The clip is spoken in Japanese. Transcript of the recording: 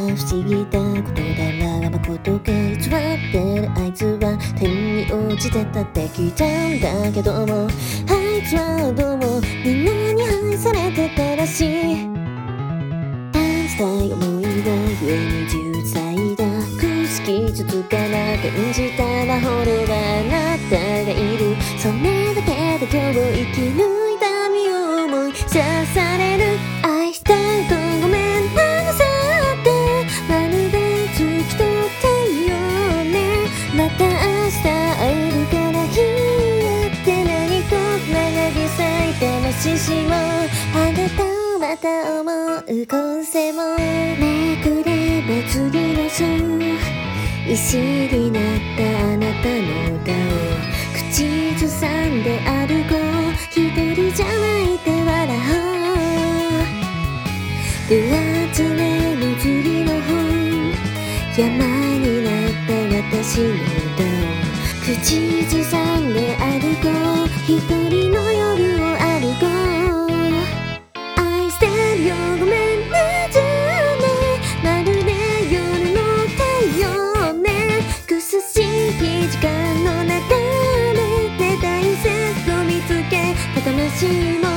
不思議なことだら誠が偽ってるあいつは天に落ちてたって聞いたんだけども、あいつはどうもみんなに愛されてたらしい。感じたい思いは故に10歳だ。好き続かな感じたら俺はあなたがいる。それだけで今日を生き抜いた身を思い知らされる。愛したいとごめんなさってまるで月と太陽ね。また明日会えるから日やって何と長ぎ咲いた虫しもあなたをまた思う今世もめくれば次の章。石になったあなたの顔口ずさんで歩こう。一人じゃないって笑おう。分厚めの釣りの本山になった私の歌を口ずさんで歩こう。一人の夜を歩こう。愛してるよごめんねじゃあねまるで夜の太陽ね。苦しい時間の中で大切を見つけた魂も